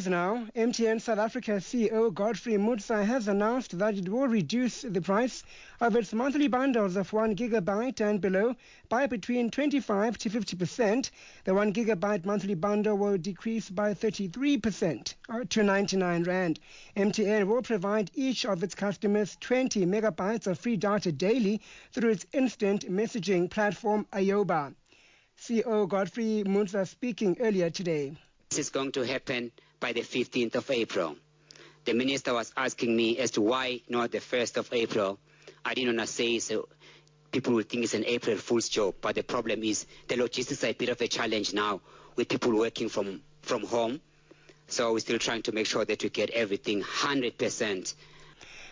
news now. MTN South Africa CEO Godfrey Mutsa has announced that it will reduce the price of its monthly bundles of 1 gigabyte and below by between 25 to 50%. The 1 gigabyte monthly bundle will decrease by 33% to 99 Rand. MTN will provide each of its customers 20 megabytes of free data daily through its instant messaging platform Ayoba. CEO Godfrey Mutsa speaking earlier today. This is going to happen by the 15th of April. The minister was asking me as to why not the 1st of April. I didn't want to say so people will think it's an April Fool's joke, but the problem is the logistics are a bit of a challenge now with people working from home. So we're still trying to make sure that we get everything 100%